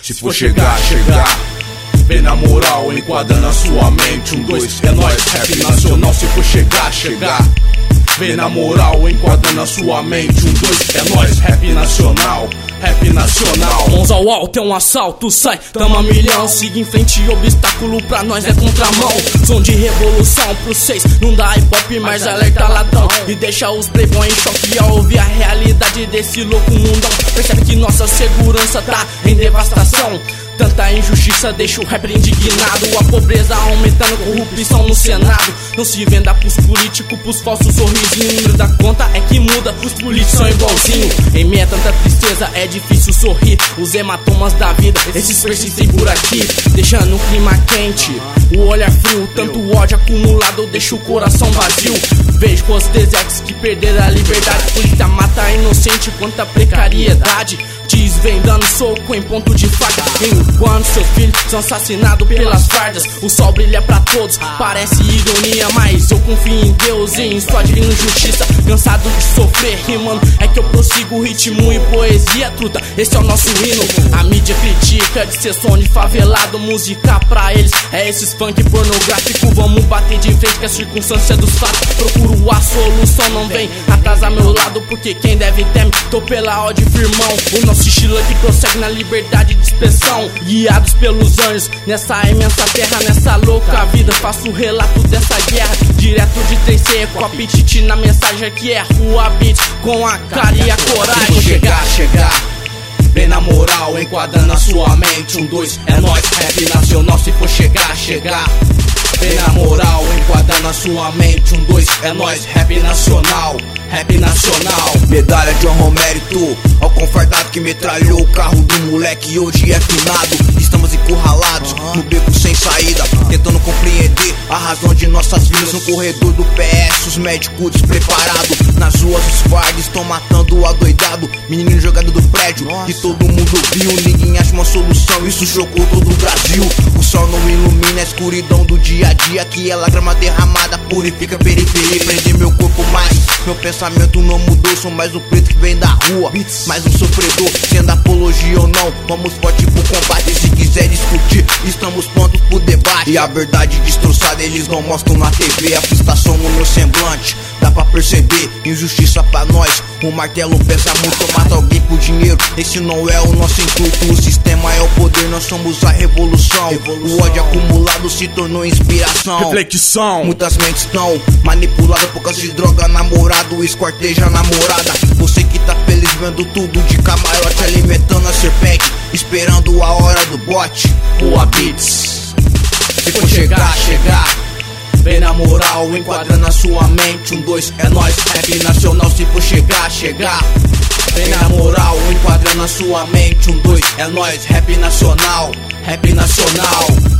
Se for chegar, chegar. Vem na moral, enquadrando a sua mente. 1, 2, é nóis, rap nacional. Se for chegar, chegar. Vem na moral, enquadrando a sua mente. 1, 2, é nóis, rap nacional. Rap nacional. Mãos ao alto, é um assalto, sai, tamo a milhão. Siga em frente, obstáculo pra nós é contramão. Som de revolução pro 6, não dá hip hop, mas alerta ladrão. E deixa os playboy em choque ao ouvir a realidade desse louco mundão. Percebe que nossa segurança tá em devastação. Tanta injustiça deixa o rapper indignado. A pobreza aumentando, corrupção no Senado. Não se venda pros políticos, pros falsos sorrisinhos. O número da conta é que muda, os políticos são igualzinho. Em meio a tanta tristeza é difícil sorrir. Os hematomas da vida, esses persistem por aqui, deixando o clima quente, o olhar frio. Tanto ódio acumulado deixa o coração vazio. Vejo os desertos que perderam a liberdade. Polícia mata inocente, quanta precariedade. Desvendando soco em ponto de faca, enquanto seus filhos são assassinados pelas fardas. O sol brilha pra todos, parece ironia, mas eu confio em Deus e em sua divina justiça. Cansado de sofrer, rimando, é que eu prossigo ritmo e poesia truta. Esse é o nosso hino. A mídia critica de ser som de favelado. Música pra eles é esses funk pornográfico. Vamos bater de frente que a circunstância dos fatos. Procuro a solução, não vem atrás a meu lado, porque quem deve teme, tô pela ódio firmão. O nosso estilo aqui prossegue na liberdade de expressão, guiados pelos anjos, nessa imensa terra, nessa louca vida. Faço o relato dessa guerra, direto de 3C, com apetite na mensagem que é Rua Beats, com a cara e a coragem. Se for chegar, chegar. Vem na moral, enquadrando a sua mente. 1, 2, é nóis, rap nacional. Se for chegar, chegar. Vem na moral, enquadrando a sua mente. 1, 2, é nóis, rap nacional. Rap nacional. Medalha de honra ao mérito ao confardado que metralhou o carro do moleque e hoje é finado. Estamos encurralados no beco sem saída, tentando compreender a razão de nossas vidas. No corredor do PS, os médicos despreparados. Nas ruas, os guardas estão matando o adoidado. Menino jogado do prédio que todo mundo viu. Ninguém acha uma solução, isso chocou todo o Brasil. O sol não ilumina a escuridão do dia a dia, que é lágrima derramada, purifica a periferia. Prende meu corpo mais, meu pensamento não mudou. Sou mais o preto que vem da rua, mais um sofredor. Sendo apologia ou não, vamos forte pro combate. Se quiser discutir, estamos prontos pro debate. E a verdade destroçada eles não mostram na TV. A frustração no meu semblante, dá pra perceber. Injustiça pra nós, o martelo pesa muito. Mata alguém por dinheiro, esse não é o nosso intuito. O sistema é o poder, nós somos a revolução. O ódio acumulado se tornou inspiração. Reflexão. Muitas mentes estão manipuladas por causa de droga, namorado, esquarteja a namorada. Você que tá feliz vendo tudo de camarote, alimentando a serpente, esperando a hora do bote. Rua Beats. Se for chegar, chegar. Vem na moral, enquadrando a sua mente. 1, 2, é nóis, rap nacional. Se for chegar, chegar. Vem na moral, enquadrando a sua mente. 1, 2, é nóis, rap nacional. Rap nacional.